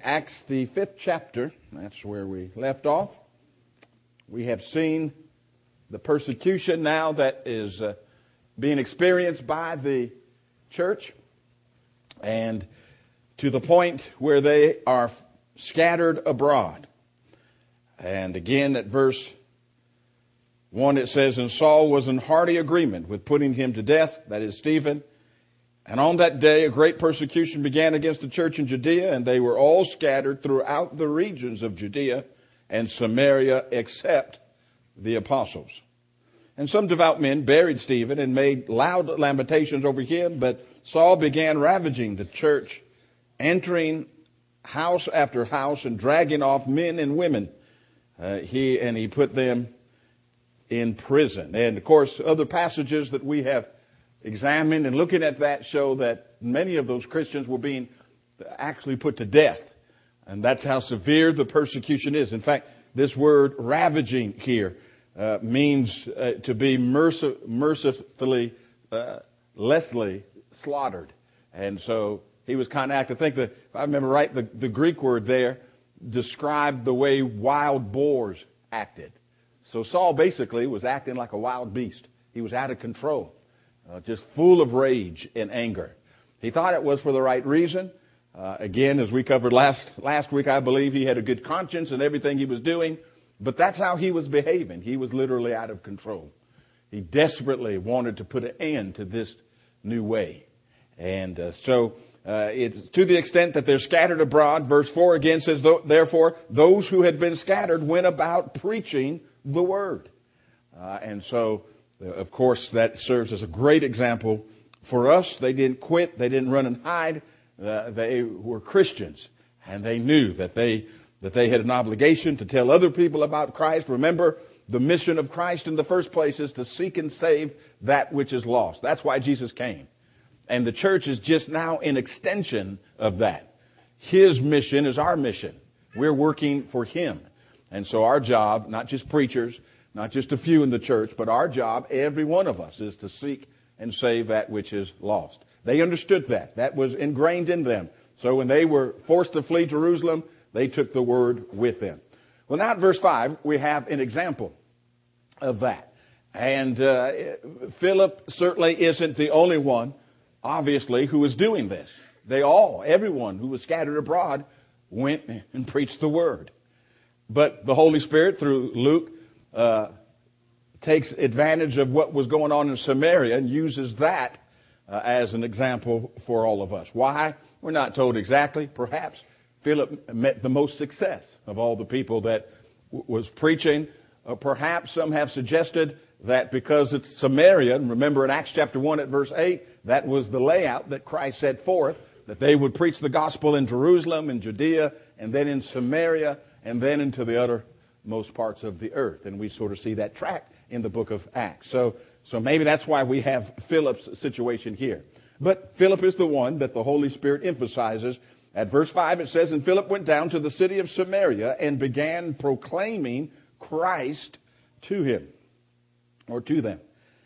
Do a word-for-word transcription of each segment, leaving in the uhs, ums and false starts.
Acts, the fifth chapter, that's where we left off. We have seen the persecution now that is uh, being experienced by the church, and to the point where they are scattered abroad. And again at verse one it says, "And Saul was in hearty agreement with putting him to death," that is Stephen. "And on that day a great persecution began against the church in Judea, and they were all scattered throughout the regions of Judea and Samaria except the apostles. And some devout men buried Stephen and made loud lamentations over him, but Saul began ravaging the church, entering house after house and dragging off men and women. Uh, he and he put them in prison." And of course, other passages that we have examined and looking at that show that many of those Christians were being actually put to death. And that's how severe the persecution is. In fact, this word ravaging here uh, means uh, to be merci- mercifully, uh, lessly slaughtered. And so he was kind of acting. I think that, if I remember right, the, the Greek word there described the way wild boars acted. So Saul basically was acting like a wild beast. He was out of control. Uh, just full of rage and anger. He thought it was for the right reason. Uh, again, as we covered last last week, I believe he had a good conscience in everything he was doing. But that's how he was behaving. He was literally out of control. He desperately wanted to put an end to this new way. And uh, so uh, it's to the extent that they're scattered abroad. Verse four again says, "Therefore, those who had been scattered went about preaching the word." Uh, and so... Of course, that serves as a great example for us. They didn't quit. They didn't run and hide. Uh, they were Christians, and they knew that they that they had an obligation to tell other people about Christ. Remember, the mission of Christ in the first place is to seek and save that which is lost. That's why Jesus came. And the church is just now an extension of that. His mission is our mission. We're working for Him. And so our job, not just preachers, not just a few in the church, but our job, every one of us, is to seek and save that which is lost. They understood that. That was ingrained in them. So when they were forced to flee Jerusalem, they took the word with them. Well, now at verse five, we have an example of that. And uh, Philip certainly isn't the only one, obviously, who is doing this. They all, everyone who was scattered abroad, went and preached the word. But the Holy Spirit, through Luke, Uh, takes advantage of what was going on in Samaria and uses that uh, as an example for all of us. Why? We're not told exactly. Perhaps Philip met the most success of all the people that w- was preaching. Uh, perhaps some have suggested that because it's Samaria, and remember in Acts chapter one at verse eight, that was the layout that Christ set forth, that they would preach the gospel in Jerusalem, in Judea, and then in Samaria, and then into the other most parts of the earth. And we sort of see that track in the book of Acts. So, so maybe that's why we have Philip's situation here. But Philip is the one that the Holy Spirit emphasizes. At verse five it says, "And Philip went down to the city of Samaria and began proclaiming Christ to him," or to them.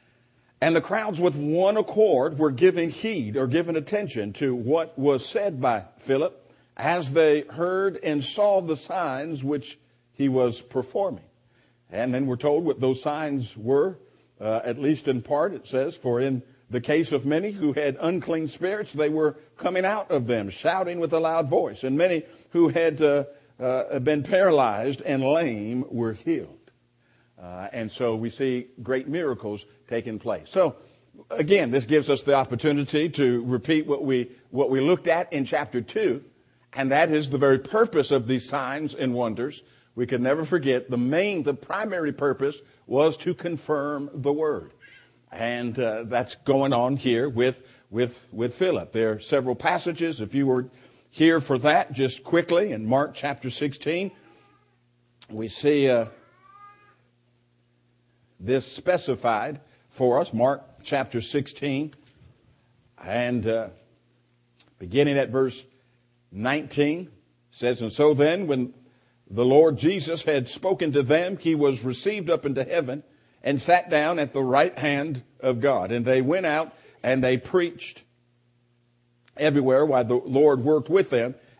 "And the crowds with one accord were giving heed," or giving attention to what was said by Philip, "as they heard and saw the signs which he was performing." And then we're told what those signs were, uh, at least in part. It says, "For in the case of many who had unclean spirits, they were coming out of them, shouting with a loud voice. And many who had uh, uh, been paralyzed and lame were healed." Uh, and so we see great miracles taking place. So again, this gives us the opportunity to repeat what we what we looked at in chapter two, and that is the very purpose of these signs and wonders. We can never forget the main, the primary purpose was to confirm the word. And uh, that's going on here with, with, with Philip. There are several passages. If you were here for that, just quickly, in Mark chapter sixteen, we see uh, this specified for us. Mark chapter sixteen, and uh, beginning at verse nineteen, says, "And so then, when the Lord Jesus had spoken to them, he was received up into heaven and sat down at the right hand of God. And they went out and they preached everywhere while the Lord worked with them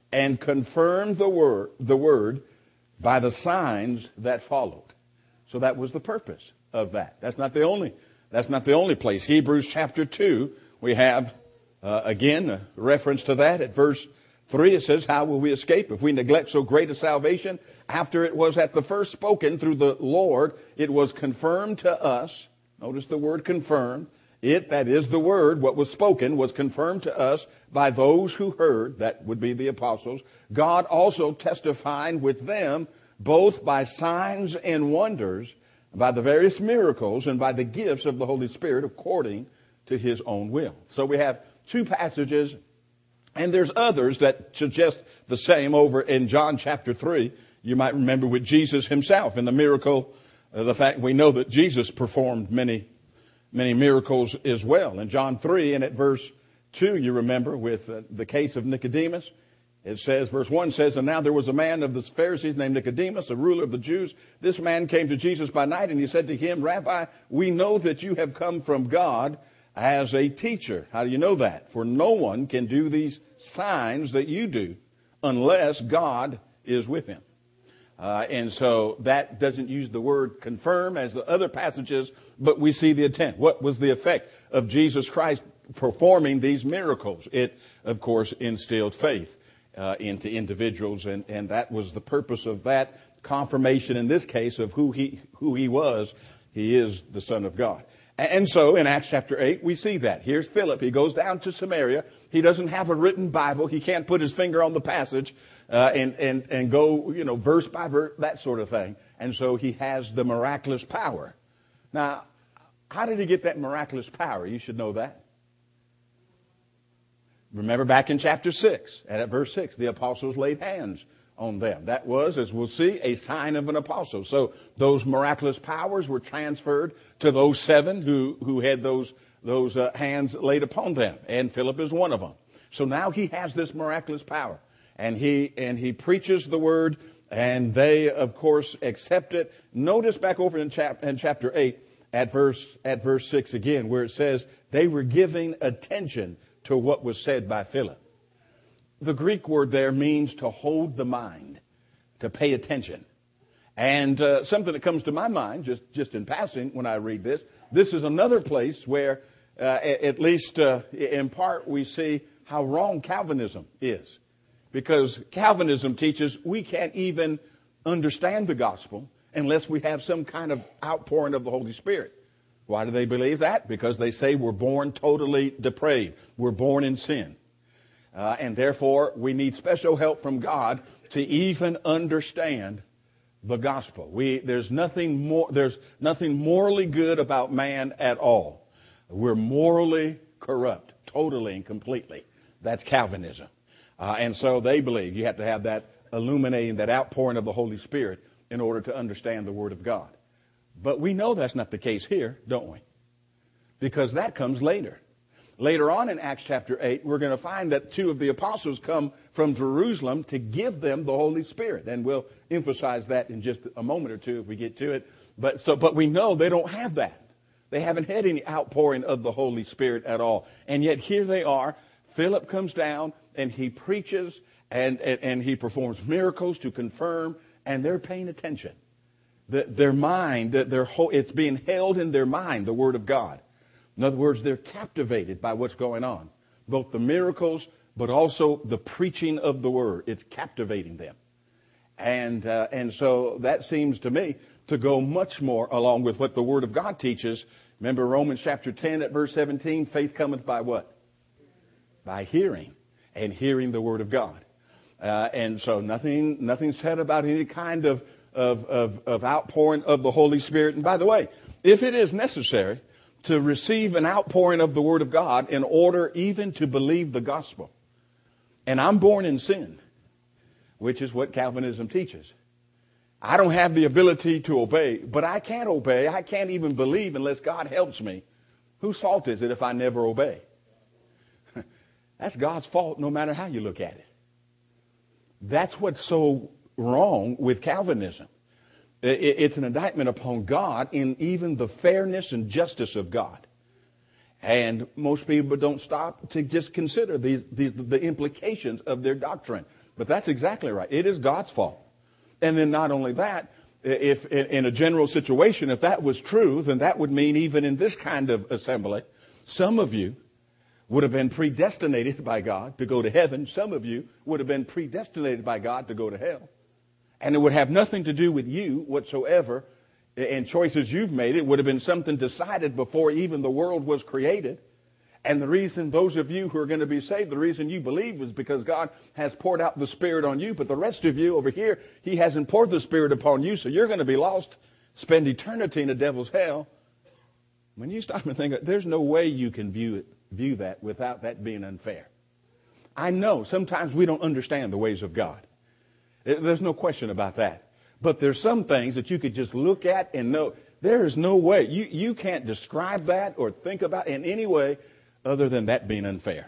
and confirmed the word, the word by the signs that followed. So that was the purpose of that. That's not the only, that's not the only place. Hebrews chapter two, we have, uh, again, a reference to that at verse three. It says, how will we escape if we neglect so great a salvation? After it was at the first spoken through the Lord, it was confirmed to us. Notice the word confirmed. It, that is the word, what was spoken, was confirmed to us by those who heard. That would be the apostles. God also testifying with them, both by signs and wonders, by the various miracles, and by the gifts of the Holy Spirit according to his own will. So we have two passages, and there's others that suggest the same over in John chapter three. You might remember with Jesus himself and the miracle, uh, the fact we know that Jesus performed many, many miracles as well. In John three and at verse two, you remember with uh, the case of Nicodemus, it says, verse one says, and now there was a man of the Pharisees named Nicodemus, a ruler of the Jews. This man came to Jesus by night, and he said to him, Rabbi, we know that you have come from God as a teacher. How do you know that? For no one can do these signs that you do unless God is with him. Uh, and so that doesn't use the word confirm as the other passages, but we see the intent. What was the effect of Jesus Christ performing these miracles? It, of course, instilled faith uh, into individuals, and, and that was the purpose of that confirmation in this case of who he who he was. He is the Son of God. And so in Acts chapter eight, we see that. Here's Philip. He goes down to Samaria. He doesn't have a written Bible. He can't put his finger on the passage uh, and, and, and go, you know, verse by verse, that sort of thing. And so he has the miraculous power. Now, how did he get that miraculous power? You should know that. Remember back in chapter six, and at verse six, the apostles laid hands on them. That was, as we'll see, a sign of an apostle. So those miraculous powers were transferred to those seven who, who had those, those uh, hands laid upon them. And Philip is one of them. So now he has this miraculous power. And he, and he preaches the word, and they, of course, accept it. Notice back over in, chap, in chapter eight, at verse, at verse six again, where it says, they were giving attention to what was said by Philip. The Greek word there means to hold the mind, to pay attention. And uh, something that comes to my mind, just, just in passing, when I read this, this is another place where, uh, at least uh, in part, we see how wrong Calvinism is. Because Calvinism teaches we can't even understand the gospel unless we have some kind of outpouring of the Holy Spirit. Why do they believe that? Because they say we're born totally depraved. We're born in sin. Uh, and therefore, we need special help from God to even understand the gospel. We, there's nothing more, there's nothing morally good about man at all. We're morally corrupt, totally and completely. That's Calvinism. Uh, and so they believe you have to have that illuminating, that outpouring of the Holy Spirit in order to understand the Word of God. But we know that's not the case here, don't we? Because that comes later. Later on in Acts chapter eight, we're going to find that two of the apostles come from Jerusalem to give them the Holy Spirit. And we'll emphasize that in just a moment or two if we get to it. But so, but we know they don't have that. They haven't had any outpouring of the Holy Spirit at all. And yet here they are. Philip comes down and he preaches and, and, and he performs miracles to confirm, and they're paying attention. The, their mind, their whole, it's being held in their mind, the Word of God. In other words, they're captivated by what's going on. Both the miracles, but also the preaching of the Word. It's captivating them. And uh, and so that seems to me to go much more along with what the Word of God teaches. Remember Romans chapter ten at verse seventeen, faith cometh by what? By hearing, and hearing the Word of God. Uh, and so nothing nothing said about any kind of, of, of, of outpouring of the Holy Spirit. And by the way, if it is necessary to receive an outpouring of the Word of God in order even to believe the gospel. And I'm born in sin, which is what Calvinism teaches. I don't have the ability to obey, but I can't obey. I can't even believe unless God helps me. Whose fault is it if I never obey? That's God's fault no matter how you look at it. That's what's so wrong with Calvinism. It's an indictment upon God in even the fairness and justice of God. And most people don't stop to just consider these, these the implications of their doctrine. But that's exactly right. It is God's fault. And then not only that, if in a general situation, if that was true, then that would mean even in this kind of assembly, some of you would have been predestinated by God to go to heaven. Some of you would have been predestinated by God to go to hell. And it would have nothing to do with you whatsoever and choices you've made. It would have been something decided before even the world was created. And the reason those of you who are going to be saved, the reason you believe is because God has poured out the Spirit on you. But the rest of you over here, He hasn't poured the Spirit upon you. So you're going to be lost, spend eternity in the devil's hell. When you stop and think, there's no way you can view it, view that without that being unfair. I know sometimes we don't understand the ways of God. There's no question about that. But there's some things that you could just look at and know there is no way. You, you can't describe that or think about it in any way other than that being unfair.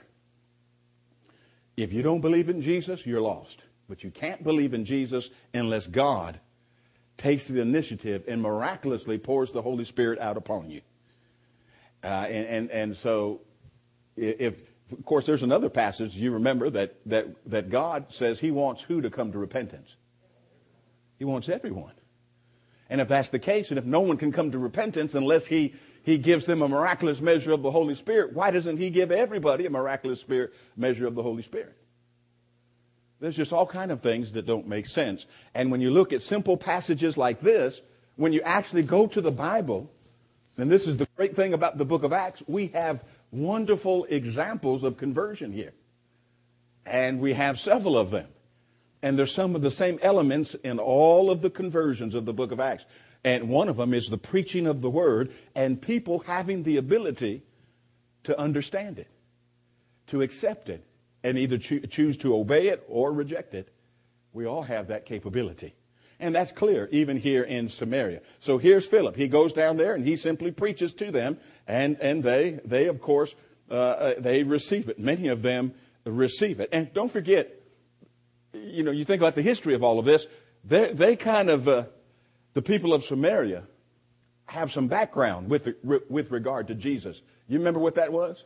If you don't believe in Jesus, you're lost. But you can't believe in Jesus unless God takes the initiative and miraculously pours the Holy Spirit out upon you. Uh, and, and, and so, if, of course, there's another passage you remember that, that, that God says He wants who to come to repentance? He wants everyone. And if that's the case, and if no one can come to repentance unless He He gives them a miraculous measure of the Holy Spirit, why doesn't He give everybody a miraculous spirit measure of the Holy Spirit? There's just all kind of things that don't make sense. And when you look at simple passages like this, when you actually go to the Bible, and this is the great thing about the book of Acts, we have wonderful examples of conversion here. And we have several of them. And there's some of the same elements in all of the conversions of the book of Acts. And one of them is the preaching of the word and people having the ability to understand it, to accept it, and either cho- choose to obey it or reject it. We all have that capability. And that's clear even here in Samaria. So here's Philip. He goes down there and he simply preaches to them. And, and they, they of course, uh, they receive it. Many of them receive it. And don't forget, you know, you think about the history of all of this. They, they kind of... Uh, The people of Samaria have some background with with regard to Jesus. You remember what that was?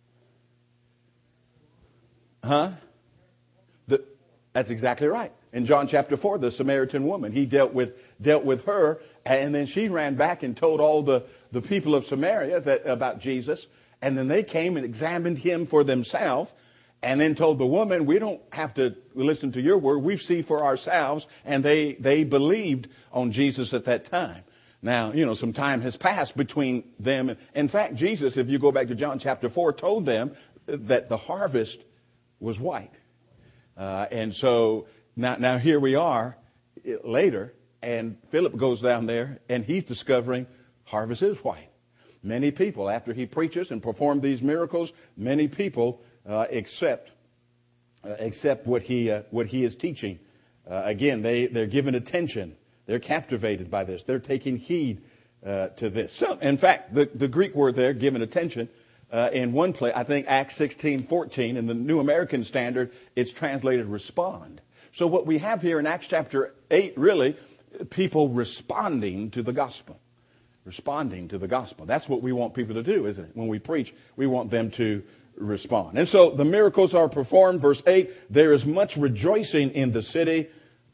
Huh? The, that's exactly right. In John chapter four, the Samaritan woman, he dealt with dealt with her, and then she ran back and told all the, the people of Samaria that about Jesus, and then they came and examined him for themselves. And then told the woman, we don't have to listen to your word. We see for ourselves. And they, they believed on Jesus at that time. Now, you know, some time has passed between them. In fact, Jesus, if you go back to John chapter four, told them that the harvest was white. Uh, and so now, now here we are later. And Philip goes down there and he's discovering harvest is white. Many people, after he preaches and performed these miracles, many people Uh, accept, uh, accept what he uh, what he is teaching. Uh, again, they they're given attention. They're captivated by this. They're taking heed uh, to this. So, in fact, the the Greek word there, given attention, uh, in one place, I think Acts sixteen fourteen in the New American Standard, it's translated respond. So what we have here in Acts chapter eight, really, people responding to the gospel, responding to the gospel. That's what we want people to do, isn't it? When we preach, we want them to respond. And so the miracles are performed. Verse eight, there is much rejoicing in the city.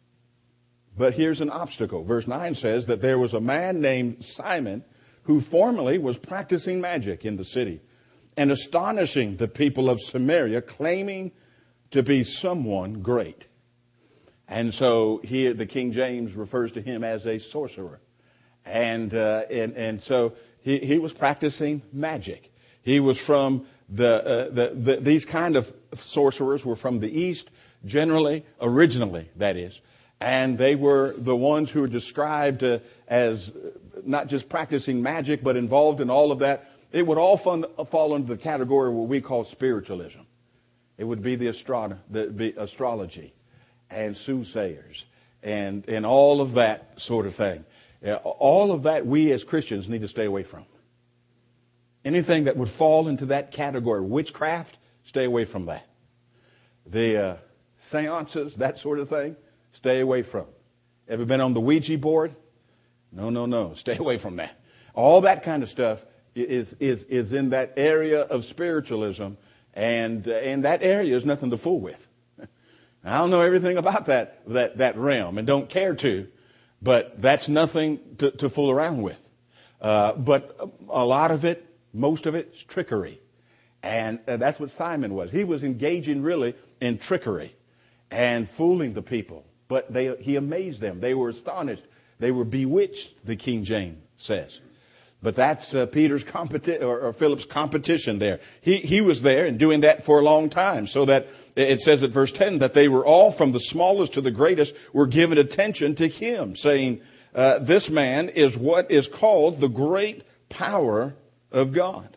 But here's an obstacle. Verse nine says that there was a man named Simon who formerly was practicing magic in the city and astonishing the people of Samaria, claiming to be someone great. And so here the King James refers to him as a sorcerer. And uh, and, and so he, he was practicing magic. He was from The, uh, the, the these kind of sorcerers were from the East, generally, originally, that is. And they were the ones who were described uh, as not just practicing magic, but involved in all of that. It would all fun, fall under the category of what we call spiritualism. It would be the, astro- the, the astrology and soothsayers and, and all of that sort of thing. Uh, all of that we as Christians need to stay away from. Anything that would fall into that category, witchcraft, stay away from that. The uh, seances, that sort of thing, stay away from. Ever been on the Ouija board? No, no, no. Stay away from that. All that kind of stuff is is is in that area of spiritualism, and uh, and that area is nothing to fool with. I don't know everything about that, that, that realm and don't care to, but that's nothing to, to fool around with. Uh, but a lot of it, most of it is trickery. And uh, that's what Simon was. He was engaging really in trickery and fooling the people. But they, he amazed them. They were astonished. They were bewitched, the King James says. But that's uh, Peter's competi- or, or Philip's competition there. He, he was there and doing that for a long time. So that it says at verse ten that they were all, from the smallest to the greatest, were given attention to him, saying, uh, this man is what is called the great power of God.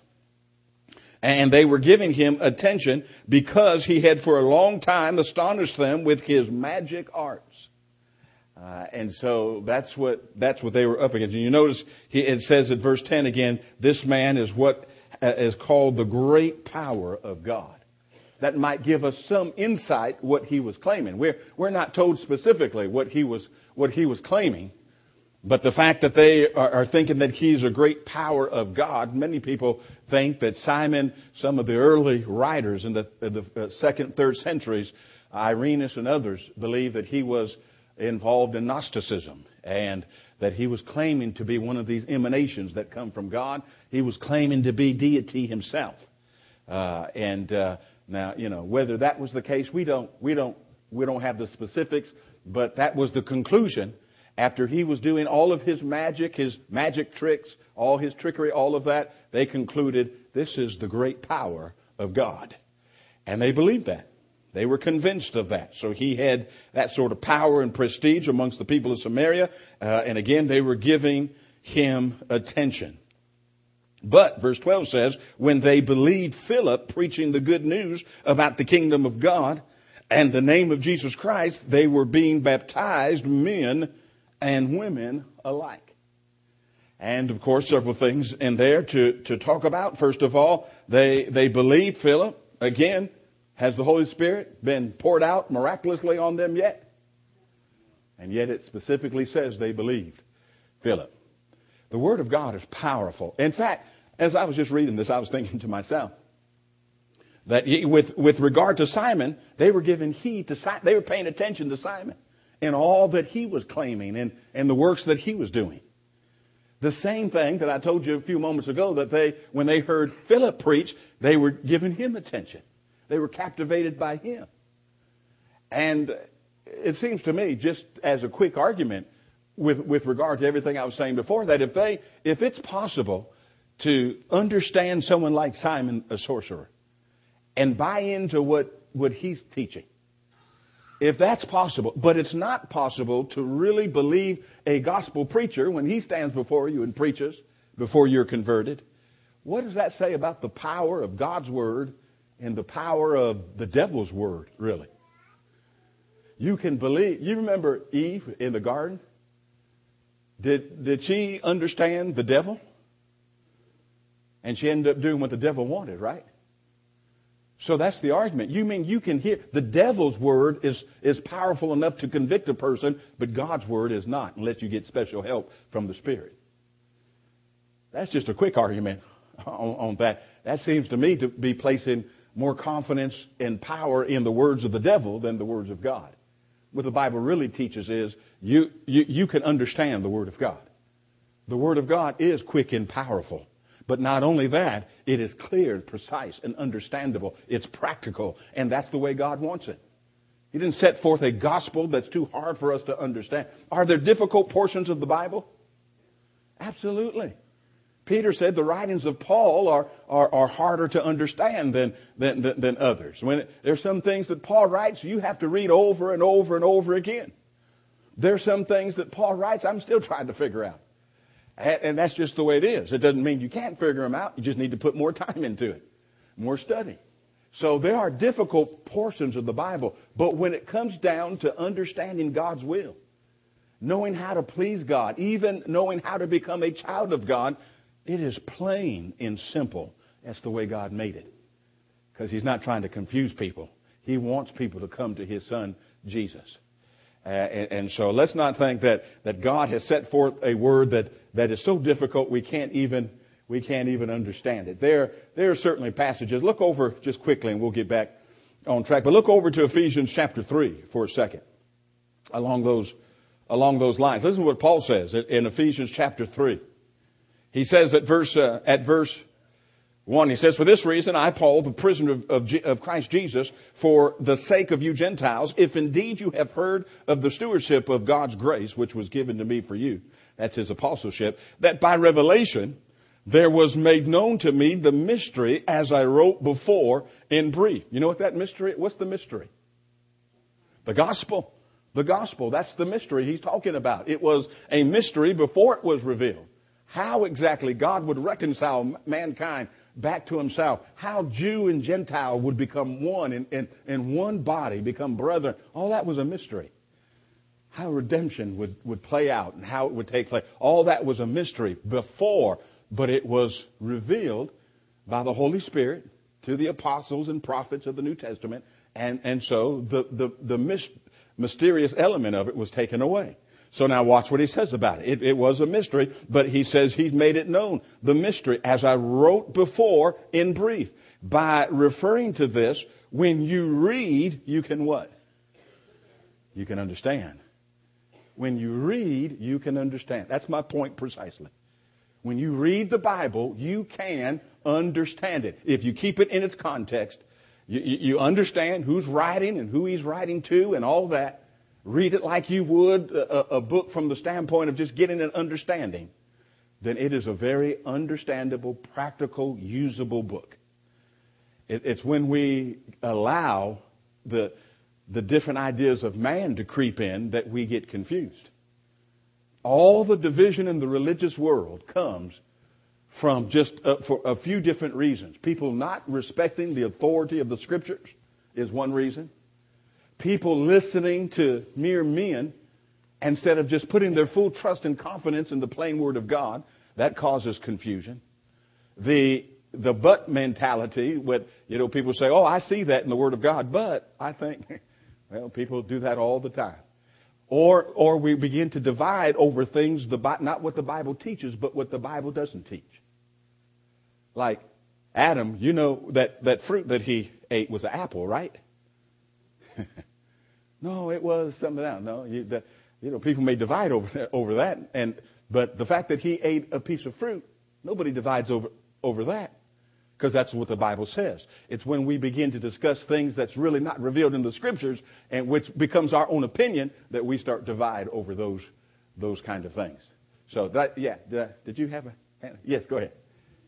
And they were giving him attention because he had for a long time astonished them with his magic arts. Uh, and so that's what that's what they were up against. And you notice he, it says at verse ten again, this man is what uh, is called the great power of God. That might give us some insight what he was claiming. We're we're not told specifically what he was what he was claiming, but the fact that they are, are thinking that he's a great power of God, many people think that Simon, some of the early writers in the, in the second, third centuries, Irenaeus and others, believe that he was involved in Gnosticism and that he was claiming to be one of these emanations that come from God. He was claiming to be deity himself. Uh, and uh, now, you know, whether that was the case, we don't, we don't, we don't have the specifics, but that was the conclusion. After he was doing all of his magic, his magic tricks, all his trickery, all of that, they concluded this is the great power of God. And they believed that. They were convinced of that. So he had that sort of power and prestige amongst the people of Samaria. Uh, and again, they were giving him attention. But, verse twelve says, when they believed Philip preaching the good news about the kingdom of God and the name of Jesus Christ, they were being baptized, men and women alike. And, of course, several things in there to, to talk about. First of all, they, they believed Philip. Again, has the Holy Spirit been poured out miraculously on them yet? And yet it specifically says they believed Philip. The Word of God is powerful. In fact, as I was just reading this, I was thinking to myself that with, with regard to Simon, they were giving heed to Simon. They were paying attention to Simon and all that he was claiming and, and the works that he was doing. The same thing that I told you a few moments ago, that they, when they heard Philip preach, they were giving him attention. They were captivated by him. And it seems to me, just as a quick argument with, with regard to everything I was saying before, that if they, if it's possible to understand someone like Simon, a sorcerer, and buy into what, what he's teaching, if that's possible, but it's not possible to really believe a gospel preacher when he stands before you and preaches before you're converted, what does that say about the power of God's word and the power of the devil's word, really? You can believe. You remember Eve in the garden? Did, did she understand the devil? And she ended up doing what the devil wanted, right? So that's the argument. You mean you can hear the devil's word is, is powerful enough to convict a person, but God's word is not, unless you get special help from the Spirit. That's just a quick argument on, on that. That seems to me to be placing more confidence and power in the words of the devil than the words of God. What the Bible really teaches is you, you, you can understand the Word of God. The Word of God is quick and powerful. But not only that, it is clear, precise, and understandable. It's practical, and that's the way God wants it. He didn't set forth a gospel that's too hard for us to understand. Are there difficult portions of the Bible? Absolutely. Peter said the writings of Paul are, are, are harder to understand than, than, than, than others. When it, there's some things that Paul writes you have to read over and over and over again. There's some things that Paul writes I'm still trying to figure out. And, and that's just the way it is. It doesn't mean you can't figure them out. You just need to put more time into it, more study. So there are difficult portions of the Bible. But when it comes down to understanding God's will, knowing how to please God, even knowing how to become a child of God, it is plain and simple. That's the way God made it. Because he's not trying to confuse people. He wants people to come to his son, Jesus. Uh, and, and so let's not think that, that God has set forth a word that, that is so difficult we can't even we can't even understand it. There, there are certainly passages. Look over just quickly and we'll get back on track. But look over to Ephesians chapter three for a second. Along those, along those lines. Listen to what Paul says in Ephesians chapter three. He says at verse, uh, at verse one, he says, "For this reason, I, Paul, the prisoner of, of, of Christ Jesus, for the sake of you Gentiles, if indeed you have heard of the stewardship of God's grace, which was given to me for you," that's his apostleship, "that by revelation there was made known to me the mystery as I wrote before in brief." You know what that mystery, what's the mystery? The gospel. The gospel, that's the mystery he's talking about. It was a mystery before it was revealed. How exactly God would reconcile mankind back to himself. How Jew and Gentile would become one in, in, in one body, become brethren. All that was a mystery. How redemption would, would play out and how it would take place. All that was a mystery before, but it was revealed by the Holy Spirit to the apostles and prophets of the New Testament. And, and so the, the, the mystery, mysterious element of it was taken away. So now watch what he says about it. It, it was a mystery, but he says he's made it known. The mystery, as I wrote before in brief. By referring to this, when you read, you can what? You can understand. When you read, you can understand. That's my point precisely. When you read the Bible, you can understand it. If you keep it in its context, You, you understand who's writing and who he's writing to and all that. Read it like you would a, a book from the standpoint of just getting an understanding. Then it is a very understandable, practical, usable book. It, it's when we allow the, the different ideas of man to creep in that we get confused. All the division in the religious world comes from just uh, for a few different reasons. People not respecting the authority of the Scriptures is one reason. People listening to mere men instead of just putting their full trust and confidence in the plain Word of God, that causes confusion. The the but mentality, with, you know, people say, "Oh, I see that in the Word of God," but I think, well, people do that all the time. Or or we begin to divide over things, the not what the Bible teaches, but what the Bible doesn't teach. Like Adam, you know that, that fruit that he ate was an apple, right? No, it was something else. No, you, the, you know, people may divide over over that, and but the fact that he ate a piece of fruit, nobody divides over over that, because that's what the Bible says. It's when we begin to discuss things that's really not revealed in the Scriptures, and which becomes our own opinion, that we start divide over those those kind of things. So that, yeah, did, I, did you have a? Yes, go ahead.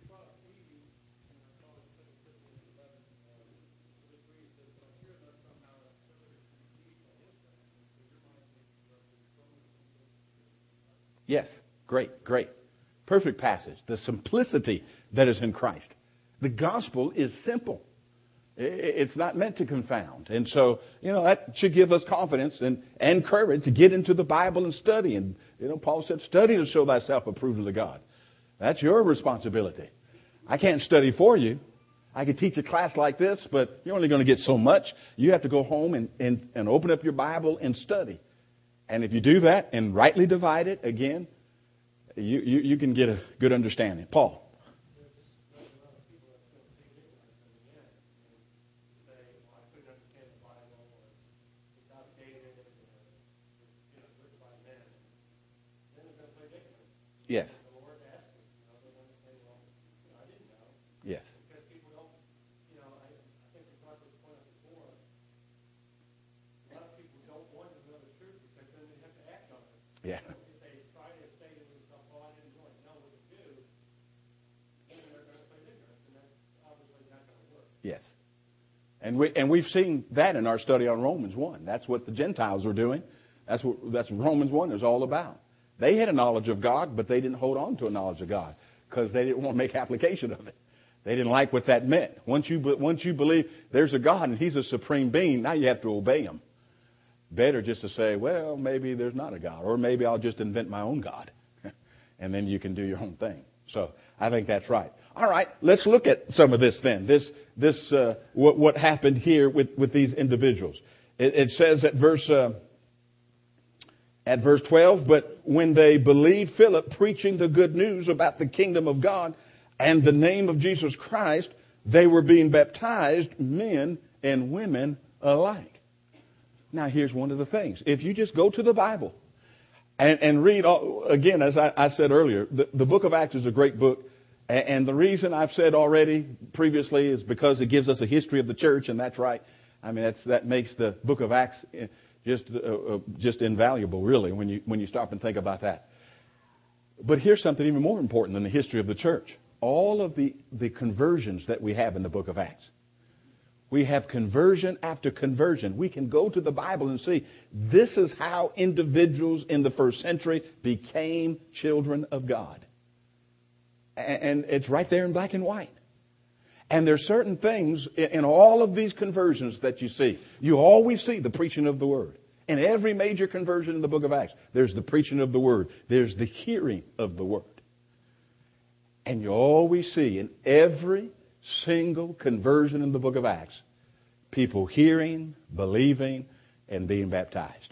Yes, great, great. Perfect passage. The simplicity that is in Christ. The gospel is simple. It's not meant to confound. And so, you know, that should give us confidence and, and courage to get into the Bible and study. And, you know, Paul said, study to show thyself approved unto God. That's your responsibility. I can't study for you. I could teach a class like this, but you're only going to get so much. You have to go home and, and, and open up your Bible and study. And if you do that and rightly divide it, again, you, you, you can get a good understanding. Paul. Yes. Yes. Yeah. If they try to say to themselves, "Oh, I didn't really know what to do," then they're going to play ignorance, and that's obviously not going to work. Yes. And we and we've seen that in our study on Romans one. That's what the Gentiles were doing. That's what that's what Romans one is all about. They had a knowledge of God, but they didn't hold on to a knowledge of God because they didn't want to make application of it. They didn't like what that meant. Once you once you believe there's a God and He's a supreme being, now you have to obey Him. Better just to say, well, maybe there's not a God, or maybe I'll just invent my own God, and then you can do your own thing. So I think that's right. All right, let's look at some of this then. This this uh, what what happened here with, with these individuals. It, it says at verse uh, at verse twelve, but when they believed Philip preaching the good news about the kingdom of God and the name of Jesus Christ, they were being baptized, men and women alike. Now, here's one of the things. If you just go to the Bible and, and read, all, again, as I, I said earlier, the, the book of Acts is a great book. And, and the reason I've said already previously is because it gives us a history of the church, and that's right. I mean, that's, that makes the book of Acts just uh, uh, just invaluable, really, when you when you stop and think about that. But here's something even more important than the history of the church. All of the, the conversions that we have in the book of Acts. We have conversion after conversion. We can go to the Bible and see this is how individuals in the first century became children of God. And it's right there in black and white. And there's certain things in all of these conversions that you see. You always see the preaching of the Word. In every major conversion in the book of Acts, there's the preaching of the Word. There's the hearing of the Word. And you always see in every single conversion in the book of Acts, people hearing, believing, and being baptized.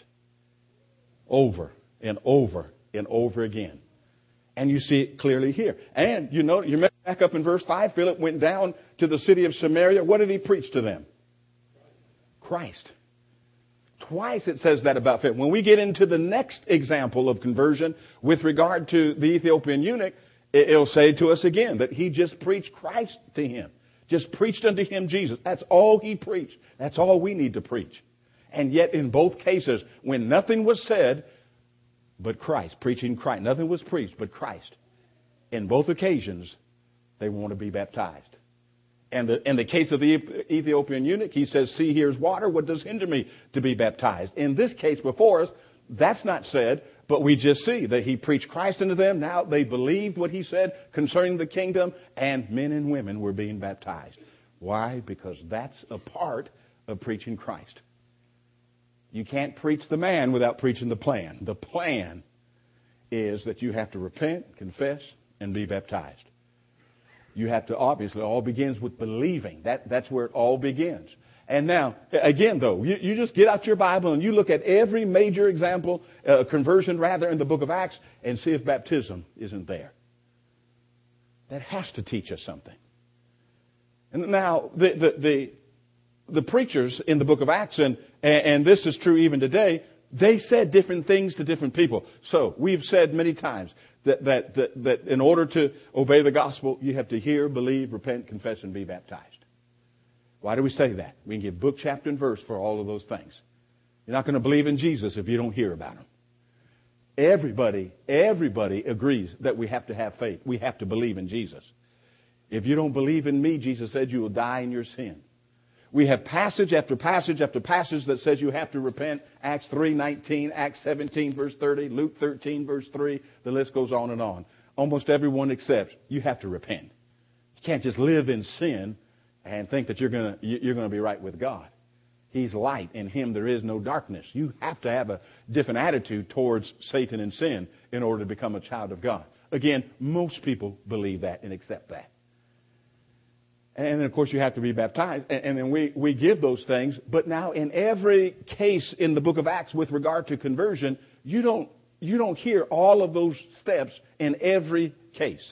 Over and over and over again. And you see it clearly here. And you know, you remember back up in verse five, Philip went down to the city of Samaria. What did he preach to them? Christ. Twice it says that about Philip. When we get into the next example of conversion with regard to the Ethiopian eunuch, it'll say to us again that he just preached Christ to him. Just preached unto him Jesus. That's all he preached. That's all we need to preach. And yet in both cases, when nothing was said but Christ, preaching Christ, nothing was preached but Christ. In both occasions, they want to be baptized. And the, in the case of the Ethiopian eunuch, he says, see, here's water. What does hinder me to be baptized? In this case before us, that's not said, but we just see that he preached Christ unto them. Now they believed what he said concerning the kingdom, and men and women were being baptized. Why? Because that's a part of preaching Christ. You can't preach the man without preaching the plan. The plan is that you have to repent, confess, and be baptized. You have to, obviously, it all begins with believing. That, that's where it all begins. And now, again, though, you, you just get out your Bible and you look at every major example, uh, conversion rather, in the book of Acts, and see if baptism isn't there. That has to teach us something. And now, the the the, the preachers in the book of Acts, and, and this is true even today, they said different things to different people. So, we've said many times that, that, that, that in order to obey the gospel, you have to hear, believe, repent, confess, and be baptized. Why do we say that? We can give book, chapter, and verse for all of those things. You're not going to believe in Jesus if you don't hear about him. Everybody, everybody agrees that we have to have faith. We have to believe in Jesus. If you don't believe in me, Jesus said, you will die in your sin. We have passage after passage after passage that says you have to repent. Acts three nineteen, Acts seventeen verse thirty, Luke thirteen verse three. The list goes on and on. Almost everyone accepts you have to repent. You can't just live in sin and think that you're going to you're going to be right with God. He's light. In him there is no darkness. You have to have a different attitude towards Satan and sin in order to become a child of God. Again, most people believe that and accept that. And then, of course, you have to be baptized. And then we, we give those things. But now in every case in the book of Acts with regard to conversion, you don't you don't hear all of those steps in every case.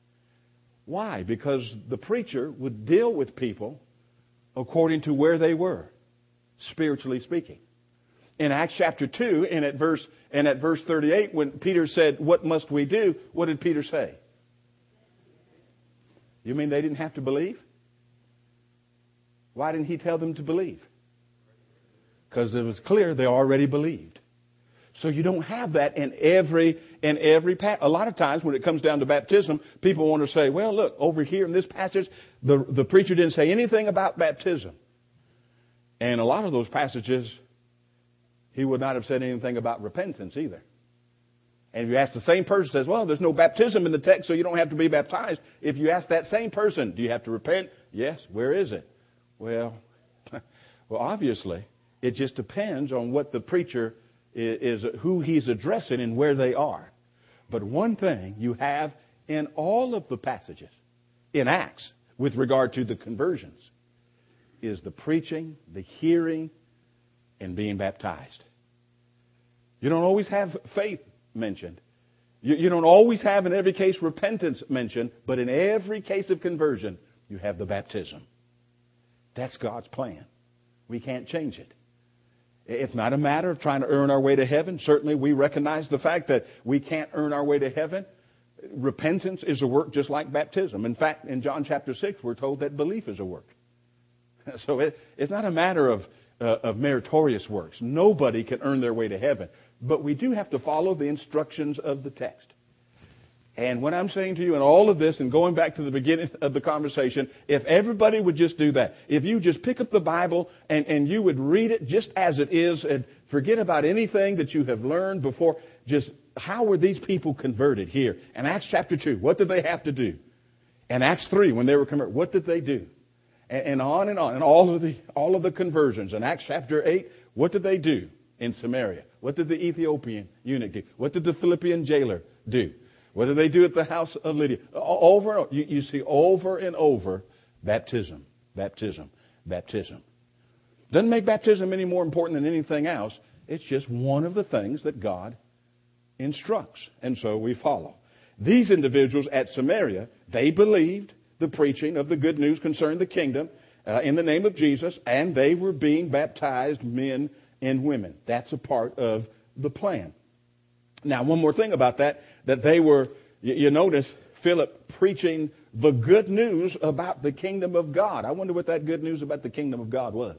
Why? Because the preacher would deal with people according to where they were, spiritually speaking. In Acts chapter two, and at verse and at verse thirty-eight, when Peter said, "What must we do?" What did Peter say? You mean they didn't have to believe? Why didn't he tell them to believe? Because it was clear they already believed. So you don't have that in every in every pa- a lot of times when it comes down to baptism, people want to say, well, look, over here in this passage, the, the preacher didn't say anything about baptism. And a lot of those passages, he would not have said anything about repentance either. And if you ask the same person, says, well, there's no baptism in the text, so you don't have to be baptized. If you ask that same person, do you have to repent? Yes. Where is it? Well, well, obviously, it just depends on what the preacher is, is, who he's addressing and where they are. But one thing you have in all of the passages in Acts with regard to the conversions is the preaching, the hearing, and being baptized. You don't always have faith mentioned. You, you don't always have in every case repentance mentioned, but in every case of conversion, you have the baptism. That's God's plan. We can't change it. It's not a matter of trying to earn our way to heaven. Certainly we recognize the fact that we can't earn our way to heaven. Repentance is a work just like baptism. In fact, in John chapter six, we're told that belief is a work. So it, it's not a matter of, uh, of meritorious works. Nobody can earn their way to heaven. But we do have to follow the instructions of the text. And what I'm saying to you in all of this, and going back to the beginning of the conversation, if everybody would just do that, if you just pick up the Bible and, and you would read it just as it is and forget about anything that you have learned before, just how were these people converted here? In Acts chapter two, what did they have to do? In Acts three, when they were converted, what did they do? And, and on and on, and all of the all of the conversions. In Acts chapter eight, what did they do in Samaria? What did the Ethiopian eunuch do? What did the Philippian jailer do? What did they do at the house of Lydia? Over and over. You, you see over and over, baptism, baptism, baptism. Doesn't make baptism any more important than anything else. It's just one of the things that God instructs. And so we follow. These individuals at Samaria, they believed the preaching of the good news concerning the kingdom uh, in the name of Jesus, and they were being baptized, men and women. That's a part of the plan. Now, one more thing about that, that they were, you, you notice Philip preaching the good news about the kingdom of God. I wonder what that good news about the kingdom of God was.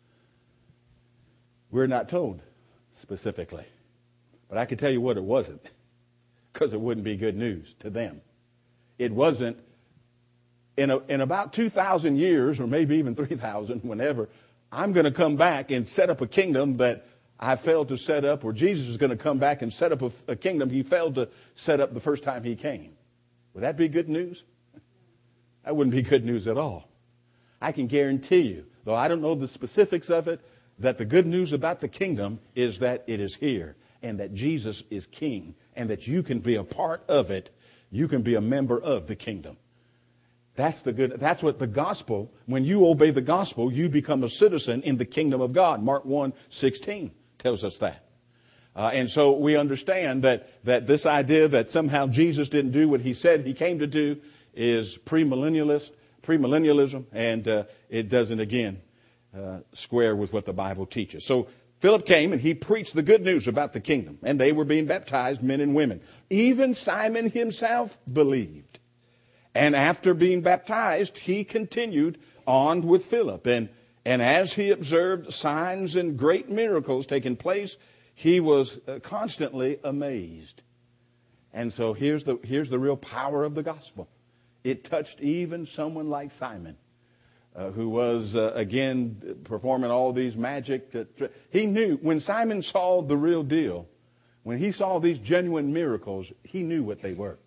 We're not told specifically. But I can tell you what it wasn't, because it wouldn't be good news to them. It wasn't, in, a, in about two thousand years, or maybe even three thousand, whenever, I'm going to come back and set up a kingdom that I failed to set up, or Jesus is going to come back and set up a, a kingdom he failed to set up the first time he came. Would that be good news? That wouldn't be good news at all. I can guarantee you, though I don't know the specifics of it, that the good news about the kingdom is that it is here, and that Jesus is king, and that you can be a part of it. You can be a member of the kingdom. That's the good. That's what the gospel, when you obey the gospel, you become a citizen in the kingdom of God. Mark one sixteen tells us that. Uh, and so we understand that, that this idea that somehow Jesus didn't do what he said he came to do is premillennialist, premillennialism, and uh, it doesn't, again, uh, square with what the Bible teaches. So Philip came and he preached the good news about the kingdom, and they were being baptized, men and women. Even Simon himself believed. And after being baptized, he continued on with Philip. And, and as he observed signs and great miracles taking place, he was constantly amazed. And so here's the, here's the real power of the gospel. It touched even someone like Simon, uh, who was, uh, again, performing all these magic. Uh, tri- he knew, when Simon saw the real deal, when he saw these genuine miracles, he knew what they were.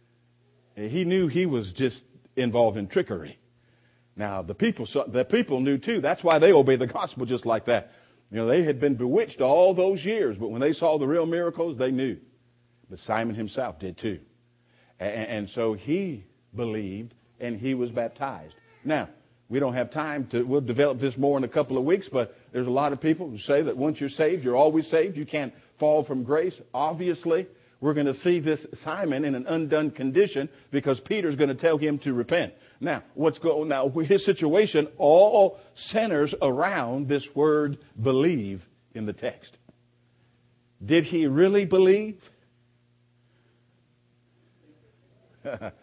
He knew he was just involved in trickery. Now, the people saw, the people knew too. That's why they obeyed the gospel just like that. You know, they had been bewitched all those years, but when they saw the real miracles, they knew. But Simon himself did too. And, and so he believed, and he was baptized. Now, we don't have time to, we'll develop this more in a couple of weeks, but there's a lot of people who say that once you're saved, you're always saved. You can't fall from grace. Obviously, we're going to see this Simon in an undone condition because Peter's going to tell him to repent. Now, what's going now? His situation all centers around this word believe in the text. Did he really believe? The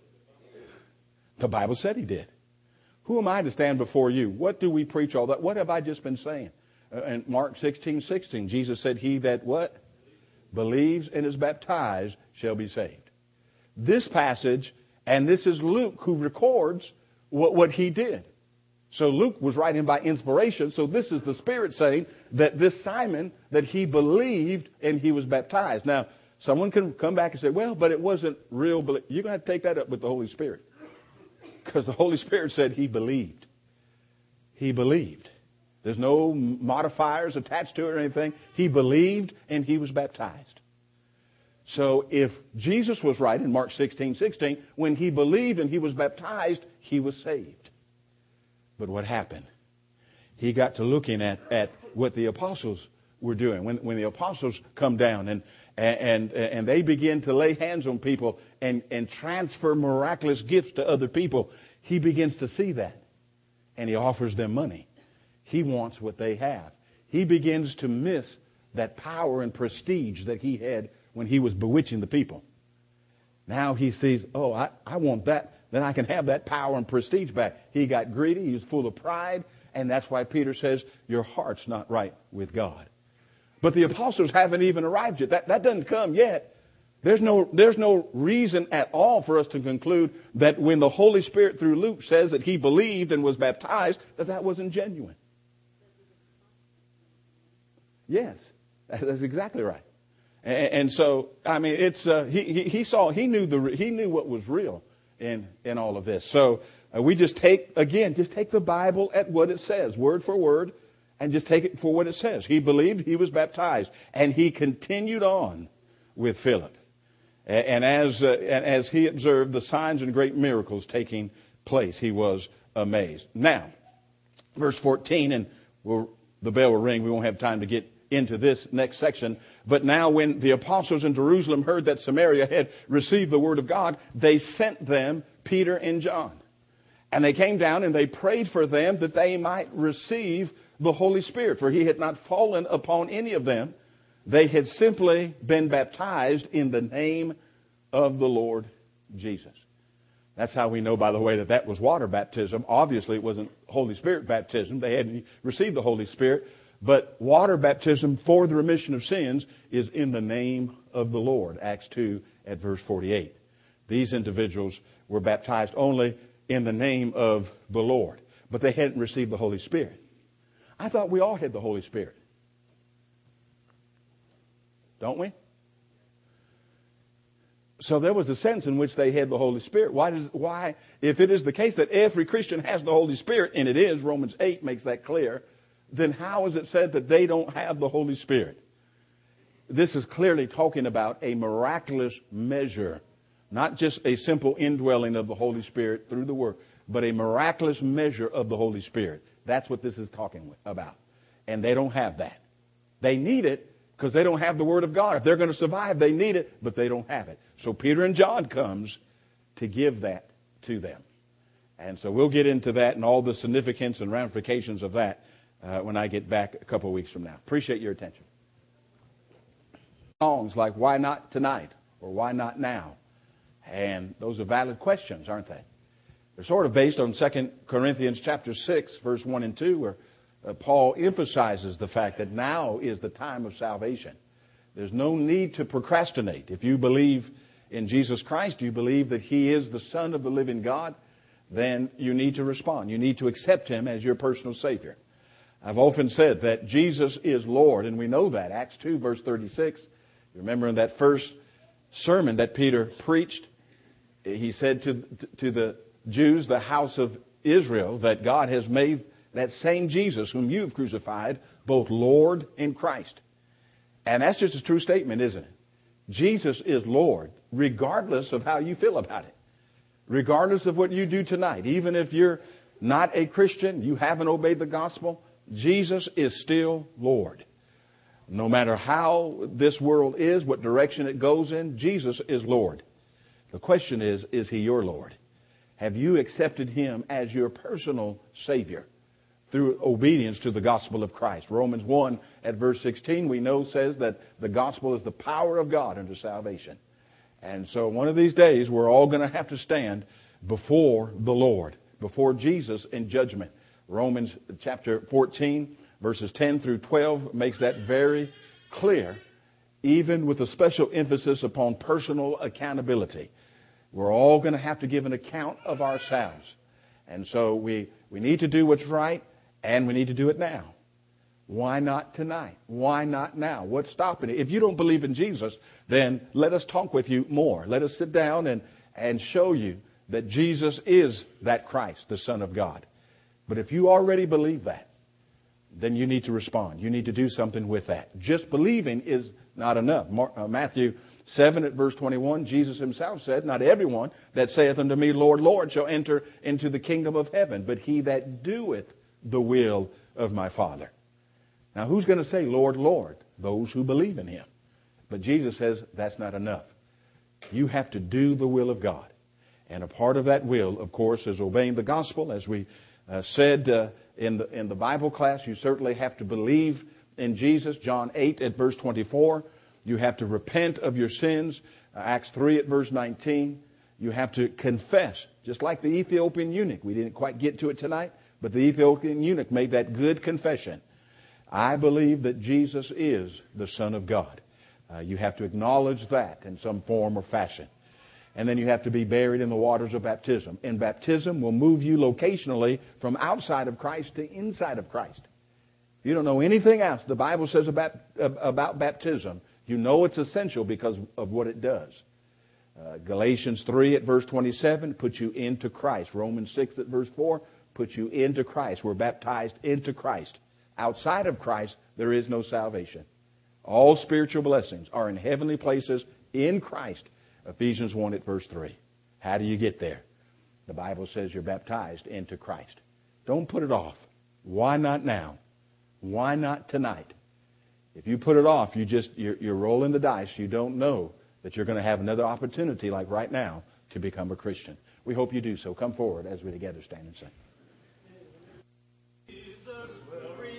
Bible said he did. Who am I to stand before you? What do we preach all that? What have I just been saying? Uh, in Mark sixteen sixteen, Jesus said, he that what? Believes and is baptized shall be saved. This passage, and this is Luke who records what, what he did. So Luke was writing by inspiration. So this is the Spirit saying that this Simon, that he believed and he was baptized. Now, someone can come back and say, well, but it wasn't real belief. You're going to have to take that up with the Holy Spirit. Because the Holy Spirit said he believed. He believed. There's no modifiers attached to it or anything. He believed and he was baptized. So if Jesus was right in Mark sixteen sixteen, when he believed and he was baptized, he was saved. But what happened? He got to looking at, at what the apostles were doing. When, when the apostles come down and, and, and they begin to lay hands on people and, and transfer miraculous gifts to other people, he begins to see that. And he offers them money. he wants what they have. He begins to miss that power and prestige that he had when he was bewitching the people. Now he sees, oh, I, I want that. Then I can have that power and prestige back. He got greedy. He was full of pride. And that's why Peter says, your heart's not right with God. But the apostles haven't even arrived yet. That, that doesn't come yet. There's no, there's no reason at all for us to conclude that when the Holy Spirit through Luke says that he believed and was baptized, that that wasn't genuine. Yes, that's exactly right. And, and so, I mean, it's uh, he, he he saw he knew the he knew what was real in in all of this. So uh, we just take again, just take the Bible at what it says, word for word, and just take it for what it says. He believed, he was baptized, and he continued on with Philip. And, and as uh, and as he observed the signs and great miracles taking place, he was amazed. Now, verse fourteen, and we'll, the bell will ring. We won't have time to get into this next section. But now when the apostles in Jerusalem heard that Samaria had received the word of God, they sent them Peter and John. And they came down and they prayed for them that they might receive the Holy Spirit. For he had not fallen upon any of them. They had simply been baptized in the name of the Lord Jesus. That's how we know, by the way, that that was water baptism. Obviously, it wasn't Holy Spirit baptism. They hadn't received the Holy Spirit. But water baptism for the remission of sins is in the name of the Lord. Acts two at verse forty-eight. These individuals were baptized only in the name of the Lord. But they hadn't received the Holy Spirit. I thought we all had the Holy Spirit. Don't we? So there was a sense in which they had the Holy Spirit. Why does, why, if it is the case that every Christian has the Holy Spirit, and it is, Romans eight makes that clear, then how is it said that they don't have the Holy Spirit? This is clearly talking about a miraculous measure, not just a simple indwelling of the Holy Spirit through the Word, but a miraculous measure of the Holy Spirit. That's what this is talking about. And they don't have that. They need it because they don't have the Word of God. If they're going to survive, they need it, but they don't have it. So Peter and John comes to give that to them. And so we'll get into that and all the significance and ramifications of that Uh, when I get back a couple of weeks from now. Appreciate your attention. Songs like Why Not Tonight or Why Not Now? And those are valid questions, aren't they? They're sort of based on Second Corinthians chapter six, verse one and two, where uh, Paul emphasizes the fact that now is the time of salvation. There's no need to procrastinate. If you believe in Jesus Christ, you believe that He is the Son of the living God, then you need to respond. You need to accept Him as your personal Savior. I've often said that Jesus is Lord, and we know that. Acts two, verse thirty-six. You remember in that first sermon that Peter preached, he said to, to the Jews, the house of Israel, that God has made that same Jesus whom you have crucified, both Lord and Christ. And that's just a true statement, isn't it? Jesus is Lord, regardless of how you feel about it. Regardless of what you do tonight. Even if you're not a Christian, you haven't obeyed the gospel, Jesus is still Lord. No matter how this world is, what direction it goes in, Jesus is Lord. The question is, is He your Lord? Have you accepted Him as your personal Savior through obedience to the gospel of Christ? Romans one at verse sixteen, we know, says that the gospel is the power of God unto salvation. And so one of these days, we're all going to have to stand before the Lord, before Jesus in judgment. Romans chapter fourteen, verses ten through twelve makes that very clear, even with a special emphasis upon personal accountability. We're all going to have to give an account of ourselves. And so we, we need to do what's right, and we need to do it now. Why not tonight? Why not now? What's stopping it? If you don't believe in Jesus, then let us talk with you more. Let us sit down and, and show you that Jesus is that Christ, the Son of God. But if you already believe that, then you need to respond. You need to do something with that. Just believing is not enough. Matthew seven at verse twenty-one, Jesus Himself said, not everyone that saith unto me, Lord, Lord, shall enter into the kingdom of heaven, but he that doeth the will of my Father. Now, who's going to say, Lord, Lord? Those who believe in Him. But Jesus says that's not enough. You have to do the will of God. And a part of that will, of course, is obeying the gospel, as we uh, said uh, in the in the Bible class, you certainly have to believe in Jesus. John eight at verse twenty-four. You have to repent of your sins. Uh, Acts three at verse nineteen. You have to confess, just like the Ethiopian eunuch. We didn't quite get to it tonight, but the Ethiopian eunuch made that good confession. I believe that Jesus is the Son of God. Uh, you have to acknowledge that in some form or fashion. And then you have to be buried in the waters of baptism. And baptism will move you locationally from outside of Christ to inside of Christ. If you don't know anything else the Bible says about, about baptism, you know it's essential because of what it does. Uh, Galatians three at verse twenty-seven puts you into Christ. Romans six at verse four puts you into Christ. We're baptized into Christ. Outside of Christ, there is no salvation. All spiritual blessings are in heavenly places in Christ. Ephesians one at verse three. How do you get there? The Bible says you're baptized into Christ. Don't put it off. Why not now? Why not tonight? If you put it off, you just, you're, you're rolling the dice. You don't know that you're going to have another opportunity like right now to become a Christian. We hope you do so. Come forward as we together stand and sing. Jesus will